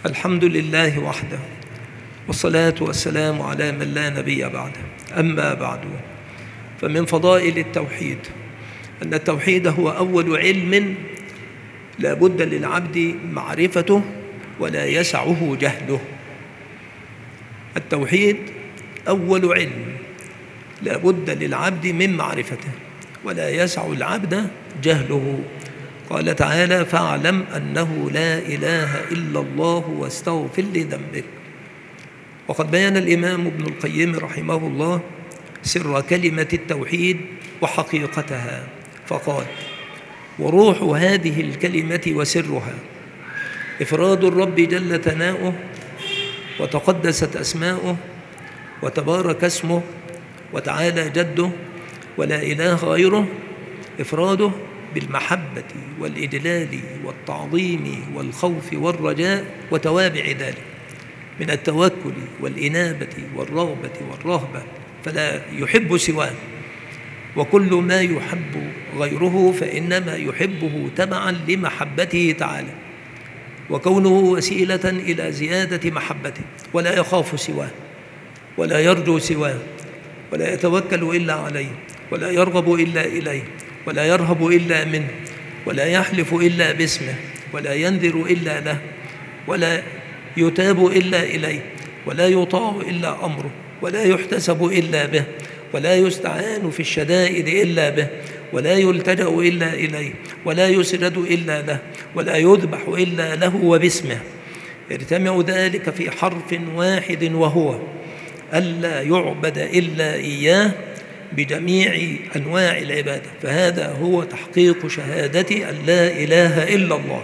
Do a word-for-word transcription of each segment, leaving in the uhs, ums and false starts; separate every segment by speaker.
Speaker 1: الحمد لله وحده، والصلاة والسلام على من لا نبي بعده. أما بعد، فمن فضائل التوحيد أن التوحيد هو أول علم لا بد للعبد معرفته ولا يسعه جهله. التوحيد أول علم لا بد للعبد من معرفته ولا يسع العبد جهله. قال تعالى: فاعلم أنه لا إله إلا الله واستغفر لذنبك. وقد بيان الإمام ابن القيم رحمه الله سر كلمة التوحيد وحقيقتها، فقال: وروح هذه الكلمة وسرها إفراد الرب جل ثناؤه وتقدست أسماؤه وتبارك اسمه وتعالى جده ولا إله غيره، إفراده بالمحبة والإجلال والتعظيم والخوف والرجاء وتوابع ذلك من التوكل والإنابة والرغبة والرهبة، فلا يحب سواه، وكل ما يحب غيره فإنما يحبه تبعا لمحبته تعالى، وكونه وسيلة إلى زيادة محبته، ولا يخاف سواه ولا يرجو سواه ولا يتوكل إلا عليه ولا يرغب إلا إليه ولا يرهب إلا منه ولا يحلف إلا باسمه ولا ينذر إلا له ولا يتاب إلا إليه ولا يطاع إلا أمره ولا يحتسب إلا به ولا يستعان في الشدائد إلا به ولا يلتجأ إلا إليه ولا يسرد إلا له ولا يذبح إلا له وباسمه. يجتمع ذلك في حرف واحد، وهو ألا يعبد إلا إياه بجميع أنواع العبادة. فهذا هو تحقيق شهادة أن لا إله إلا الله.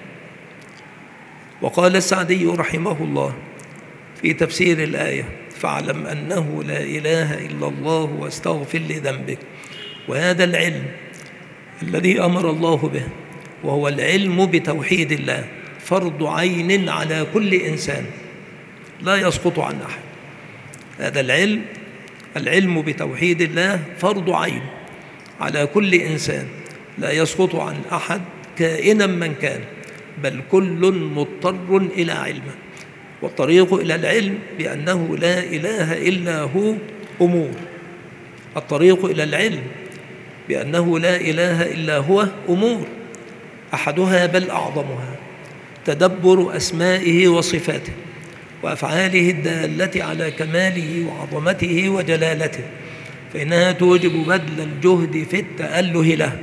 Speaker 1: وقال السعدي رحمه الله في تفسير الآية: فاعلم أنه لا إله إلا الله واستغفر لذنبك. وهذا العلم الذي أمر الله به، وهو العلم بتوحيد الله، فرض عين على كل إنسان لا يسقط عن أحد. هذا العلم العلم بتوحيد الله فرض عين على كل إنسان لا يسقط عن أحد كائنا من كان، بل كل مضطر إلى علمه. والطريق إلى العلم بأنه لا إله إلا هو أمور. الطريق إلى العلم بأنه لا إله إلا هو أمور، أحدها بل أعظمها تدبر أسمائه وصفاته وأفعاله الدالة على كماله وعظمته وجلالته، فإنها توجب بذل الجهد في التأله له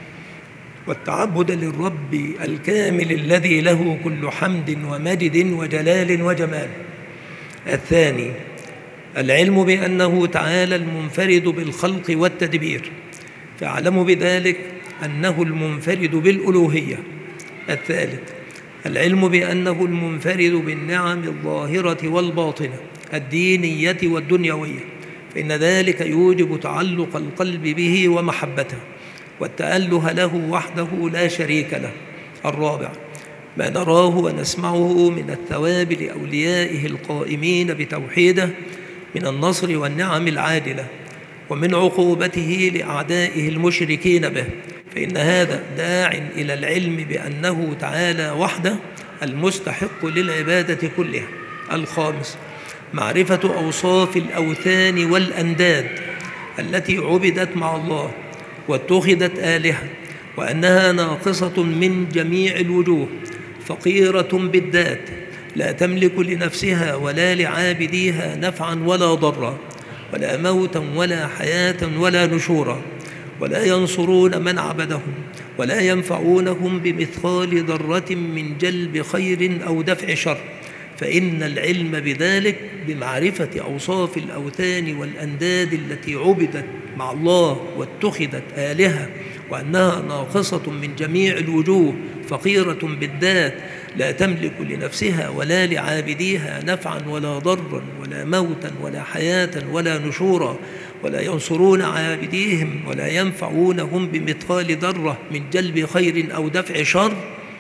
Speaker 1: والتعبد للرب الكامل الذي له كل حمد ومجد وجلال وجمال. الثاني العلم بأنه تعالى المنفرد بالخلق والتدبير، فاعلم بذلك أنه المنفرد بالألوهية. الثالث العلم بأنه المنفرد بالنعم الظاهرة والباطنة الدينية والدنيوية، فإن ذلك يوجب تعلق القلب به ومحبته والتأله له وحده لا شريك له. الرابع ما نراه ونسمعه من الثواب لأوليائه القائمين بتوحيده من النصر والنعم العادلة، ومن عقوبته لأعدائه المشركين به، فإن هذا داع إلى العلم بأنه تعالى وحده المستحق للعبادة كلها. الخامس معرفة أوصاف الأوثان والأنداد التي عبدت مع الله واتخذت آلهة، وأنها ناقصة من جميع الوجوه، فقيرة بالذات، لا تملك لنفسها ولا لعابديها نفعا ولا ضرا ولا موتا ولا حياة ولا نشورا، ولا ينصرون من عبدهم ولا ينفعونهم بمثقال ذرة من جلب خير أو دفع شر. فإن العلم بذلك بمعرفة أوصاف الأوثان والأنداد التي عبدت مع الله واتخذت آلهة، وأنها ناقصة من جميع الوجوه، فقيرة بالذات، لا تملك لنفسها ولا لعابديها نفعا ولا ضرا ولا موتا ولا حياة ولا نشورا، ولا ينصرون عابديهم ولا ينفعونهم بمثقال ذرة من جلب خير أو دفع شر.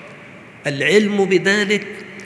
Speaker 1: العلم بذلك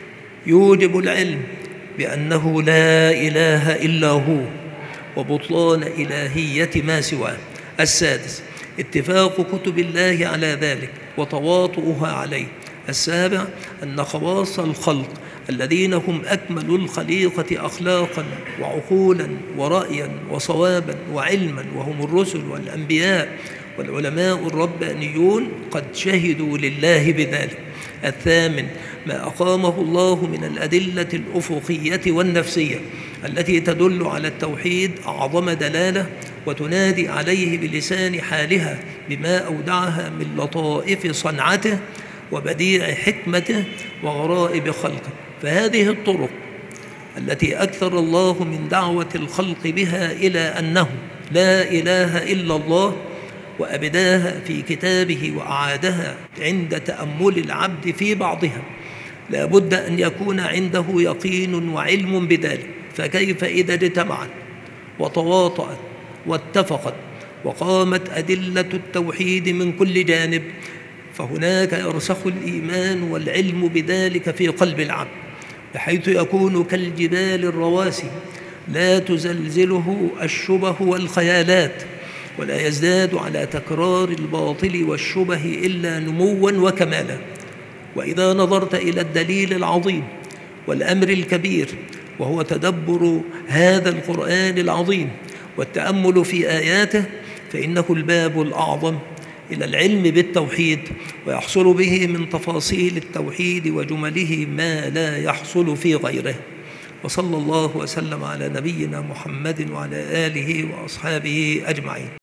Speaker 1: يوجب العلم بأنه لا إله إلا هو وبطلان إلهية ما سواه. السادس اتفاق كتب الله على ذلك وتواطؤها عليه. السابع أن خواص الخلق الذين هم أكمل الخليقة أخلاقا وعقولا ورأيا وصوابا وعلما، وهم الرسل والأنبياء والعلماء الربانيون قد شهدوا لله بذلك. الثامن ما أقامه الله من الأدلة الأفقية والنفسية التي تدل على التوحيد أعظم دلالة وتنادي عليه بلسان حالها بما أودعها من لطائف صنعته وبديع حكمته وغرائب خلقه. فهذه الطرق التي أكثر الله من دعوة الخلق بها إلى أنه لا إله إلا الله، وأبداها في كتابه وأعادها عند تأمل العبد في بعضها، لا بد أن يكون عنده يقين وعلم بذلك. فكيف إذا اجتمعت وتواطأت واتفقت وقامت أدلة التوحيد من كل جانب، فهناك يرسخ الإيمان والعلم بذلك في قلب العبد، بحيث يكون كالجبال الرواسي لا تزلزله الشبه والخيالات، ولا يزداد على تكرار الباطل والشبه إلا نموا وكمالا. وإذا نظرت إلى الدليل العظيم والأمر الكبير وهو تدبر هذا القرآن العظيم والتأمل في آياته، فإنه الباب الأعظم إلى العلم بالتوحيد، ويحصل به من تفاصيل التوحيد وجمله ما لا يحصل في غيره. وصلى الله وسلم على نبينا محمد وعلى آله وأصحابه أجمعين.